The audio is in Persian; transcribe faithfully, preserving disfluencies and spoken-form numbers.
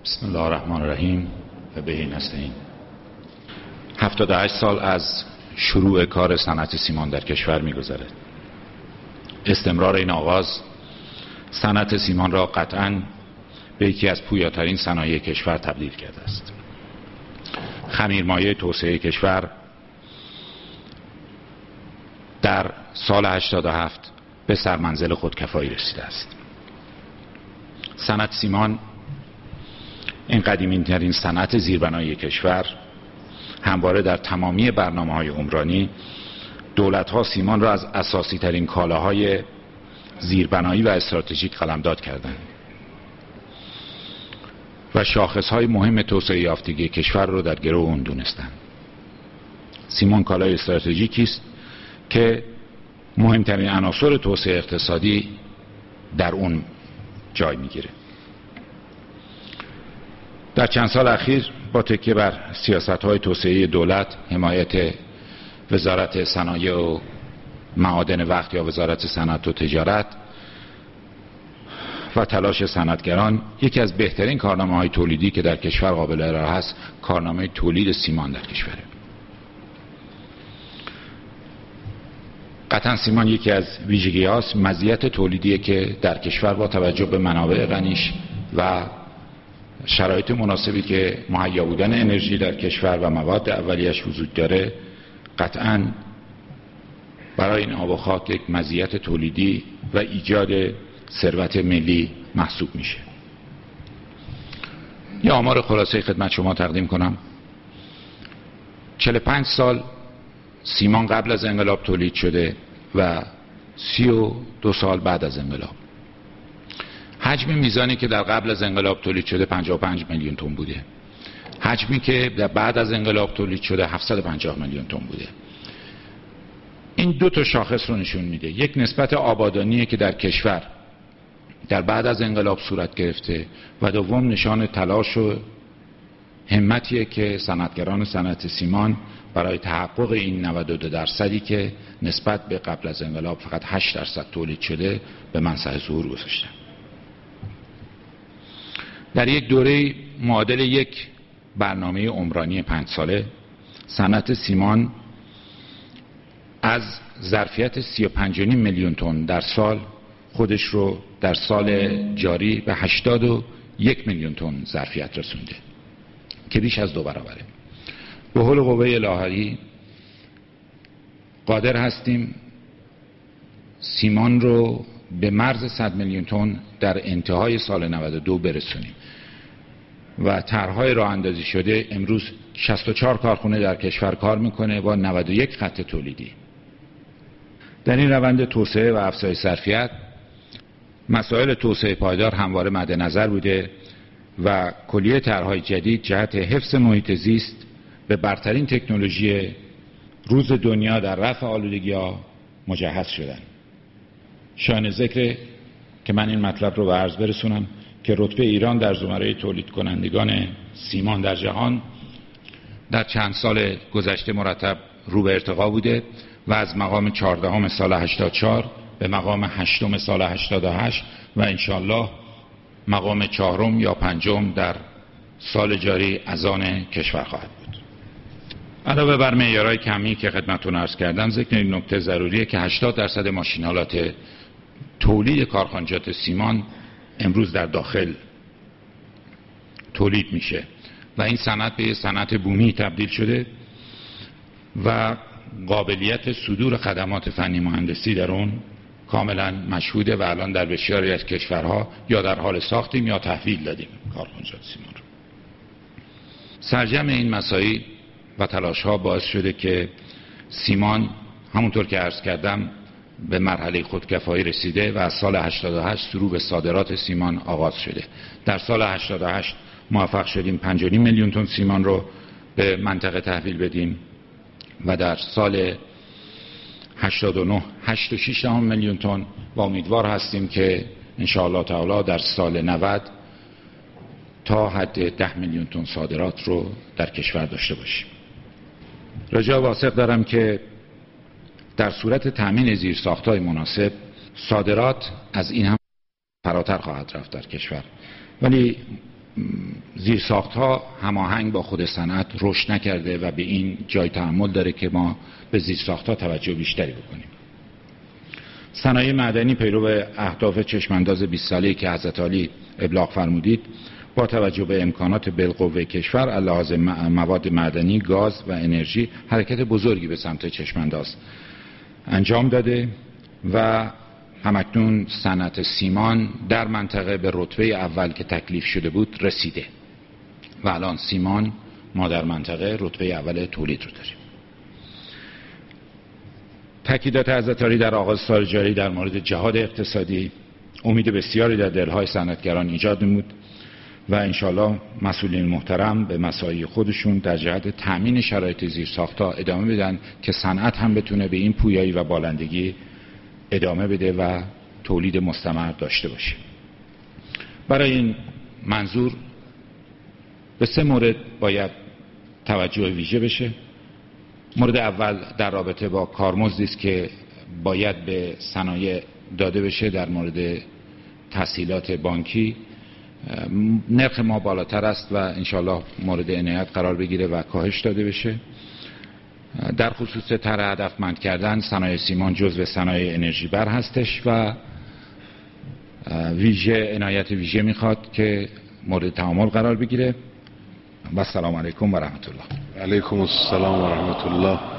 بسم الله الرحمن الرحیم و به نستعین. هفتاد و هشت سال از شروع کار صنعت سیمان در کشور می‌گذرد. استمرار این آغاز صنعت سیمان را قطعاً به یکی از پویاترین صنایع کشور تبدیل کرده است. خمیرمایه توسعه کشور در سال هشتاد و هفت به سرمنزل خودکفایی رسیده است. صنعت سیمان، این قدیمی ترین صنعت زیربنایی کشور، همواره در تمامی برنامه‌های عمرانی دولت‌ها سیمان را از اساسی ترین کالاهای زیربنایی و استراتژیک قلمداد کردند و شاخص‌های مهم توسعه یافتگی کشور را در گرو آن دونستند. سیمان کالای استراتژیکی است که مهمترین عناصر توسعه اقتصادی در اون جای میگیره. در چند سال اخیر با تکیه بر سیاست‌های توسعه دولت، حمایت وزارت صنایع و معادن وقت یا وزارت صنعت و تجارت و تلاش صنعتگران، یکی از بهترین کارنامه‌های تولیدی که در کشور قابل ارائه است کارنامه تولید سیمان در کشوره. قطعا سیمان یکی از ویژگی‌هاست، مزیت تولیدی که در کشور با توجه به منابع غنیش و شرایط مناسبی که مهیا بودن انرژی در کشور و مواد اولیه‌اش وجود داره، قطعاً برای این آب و خاک یک مزیت تولیدی و ایجاد ثروت ملی محسوب میشه. یه آمار خلاصه خدمت شما تقدیم کنم. چهل و پنج سال سیمان قبل از انقلاب تولید شده و سی و دو سال بعد از انقلاب. حجم میزانی که در قبل از انقلاب تولید شده پنجاه و پنج میلیون تن بوده. حجمی که در بعد از انقلاب تولید شده هفتصد و پنجاه میلیون تن بوده. این دو تا شاخص رو نشون میده. یک نسبت آبادانیه که در کشور در بعد از انقلاب صورت گرفته و دوم نشان تلاش و همتیه که صنعتگران صنعت سیمان برای تحقق این نود و دو درصدی که نسبت به قبل از انقلاب فقط هشت درصد تولید شده به منصب ظهور گذاشتن. در یک دوره معادل یک برنامه عمرانی پنج ساله، صنعت سیمان از ظرفیت سی و پنج و نیم میلیون تن در سال خودش رو در سال جاری به هشتاد و یک میلیون تن ظرفیت رسونده که بیش از دو برابره. به حول قوه الهی قادر هستیم سیمان رو به مرز صد میلیون تن در انتهای سال نود و دو برسونیم و طرح‌های راه اندازی شده امروز شصت و چهار کارخونه در کشور کار میکنه با نود و یک خط تولیدی. در این روند توسعه و افزایش ظرفیت مسائل توسعه پایدار همواره مد نظر بوده و کلیه طرح‌های جدید جهت حفظ محیط زیست به برترین تکنولوژی روز دنیا در رفع آلودگی‌ها مجهز شدن. شایان ذکر که من این مطلب رو به عرض برسونم که رتبه ایران در زمره تولید کنندگان سیمان در جهان در چند سال گذشته مرتب رو به ارتقا بوده و از مقام چهاردهم سال هشتاد و چهار به مقام هشتم سال هشتاد و هشت و انشالله مقام چهارم یا پنجم در سال جاری از آن کشور خواهد بود. علاوه بر معیارهای کمی که خدمتتون عرض کردم، ذکر این نکته ضروریه که هشتاد درصد ماشین‌آلات تولید کارخانجات سیمان امروز در داخل تولید میشه و این صنعت به صنعت بومی تبدیل شده و قابلیت صدور خدمات فنی مهندسی در اون کاملا مشهوده و الان در بسیاری از کشورها یا در حال ساختیم یا تحویل دادیم کارخانجات سیمان رو. سرجم این مسائل و تلاش ها باعث شده که سیمان همونطور که عرض کردم به مرحله خودکفایی رسیده و از سال هشتاد و هشت شروع به صادرات سیمان آغاز شده. در سال هشتاد و هشت موفق شدیم پنج و نیم میلیون تن سیمان رو به منطقه تحویل بدیم و در سال هشتاد و نه هشت و شش دهم میلیون تن و امیدوار هستیم که ان شاء الله تعالی در سال نود تا حد ده میلیون تن صادرات رو در کشور داشته باشیم. رجا واثق دارم که در صورت تامین زیرساخت‌های مناسب صادرات از این هم فراتر خواهد رفت در کشور، ولی زیرساخت‌ها هماهنگ با خود صنعت رشد نکرده و به این جای تحمل داره که ما به زیرساخت‌ها توجه بیشتری بکنیم. صنایع معدنی پیرو اهداف چشمانداز بیست ساله‌ای که حضرت عالی ابلاغ فرمودید، با توجه به امکانات بالقوه کشور علاوه بر مواد معدنی، گاز و انرژی حرکت بزرگی به سمت چشمانداز انجام داده و همکنون صنعت سیمان در منطقه به رتبه اول که تکلیف شده بود رسیده و الان سیمان ما در منطقه رتبه اول تولید رو داریم. تاکیدات حضرت عالی در آغاز سال جاری در مورد جهاد اقتصادی امید بسیاری در دلهای صنعتگران ایجاد نمود و انشالله مسئولین محترم به مساعی خودشون در جهت تامین شرایط زیرساخت‌ها ادامه بدن که صنعت هم بتونه به این پویایی و بالندگی ادامه بده و تولید مستمر داشته باشه. برای این منظور به سه مورد باید توجه ویژه بشه. مورد اول در رابطه با کارمزدی است که باید به صنایع داده بشه. در مورد تسهیلات بانکی نرخ ما بالاتر است و انشالله مورد عنایت قرار بگیره و کاهش داده بشه. در خصوص طرح هدفمند کردن صنایع سیمان جزو صنایع انرژی بر هستش و ویژه عنایت ویژه میخواد که مورد تعامل قرار بگیره. و السلام علیکم و رحمت الله. علیکم السلام و رحمت الله.